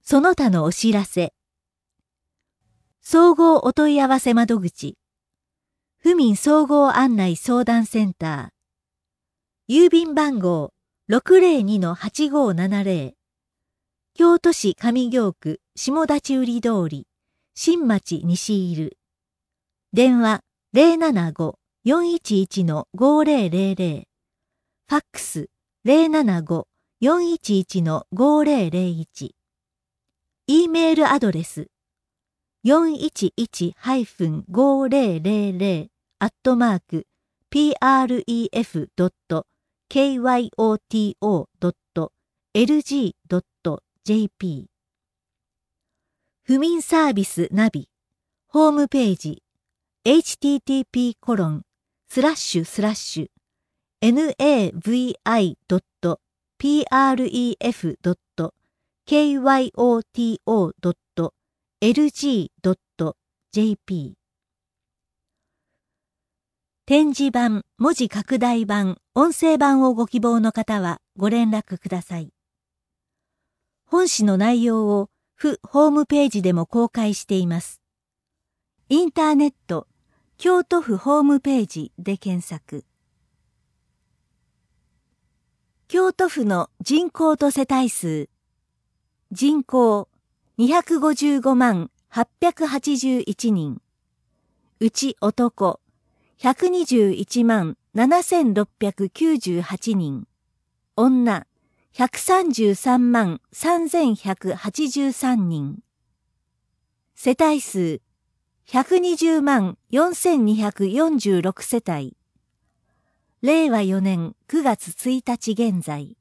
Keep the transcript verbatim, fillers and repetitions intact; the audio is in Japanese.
その他のお知らせ。総合お問い合わせ窓口。府民総合案内相談センター。郵便番号 ろくぜろにのはちごーななぜろ。京都市上京区下立売通り、新町西入。電話 ゼロななごーよんいちいちのごーぜろぜろぜろ。ファックス ゼロななごーよんいちいちのごーぜろぜろいち。E メールアドレス よんいちいちごーぜろぜろぜろ アットマーク プレフ ドット キヨト ドット エルジー ドット ジェーピー。 府民サービスナビホームページ エイチティーティーピーコロンスラッシュスラッシュ ナビ ドット プレフ ドット キヨト ドット エルジー ドット ジェーピー。 展示版、文字拡大版、音声版をご希望の方はご連絡ください。本誌の内容を府ホームページでも公開しています。インターネット、京都府ホームページで検索。京都府の人口と世帯数。人口にひゃくごじゅうごまんはっぴゃくはちじゅういちにん。うち男ひゃくにじゅういちまんななせんろっぴゃくきゅうじゅうはちにん。女ひゃくさんじゅうさんまんさんぜんひゃくはちじゅうさんにん。世帯数ひゃくにじゅうまんよんせんにひゃくよんじゅうろくせたい。れいわよねんくがつついたち現在。